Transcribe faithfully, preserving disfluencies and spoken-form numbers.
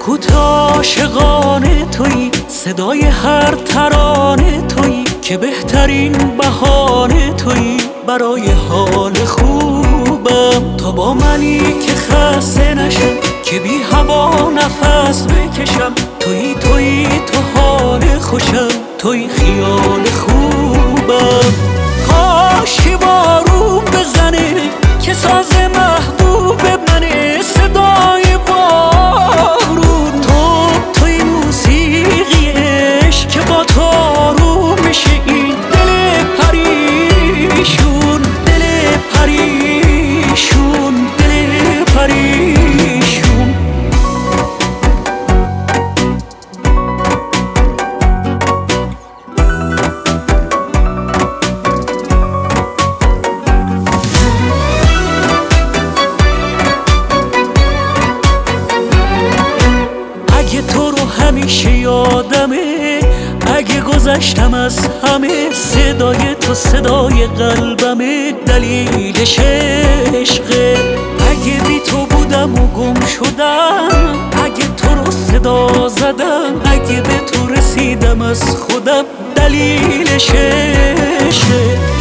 سکوت عاشقانه تویی، صدای هر ترانه تویی، که بهترین بهانه تویی برای حال خوبم. تا با منی که خسته نشم، که بی هوا نفس بکشم، تویی تویی تو حال خوشم، تویی خیال خوبم. کاش که بارون بزنه که ساز محبوب منه، صدای بارون تو، توی موسیقی عشق که با تو آروم میشه این دل پریشون، دل پریشون، دل پریشون. اگه تو رو همیشه یادمه، اگه گذشتم از همه، صدای تو صدای قلبمه، دلیلش عشقه. اگه بی تو بودم و گم شدم، اگه تو رو صدا زدم، اگه به تو رسیدم از خودم، دلیلش عشقه.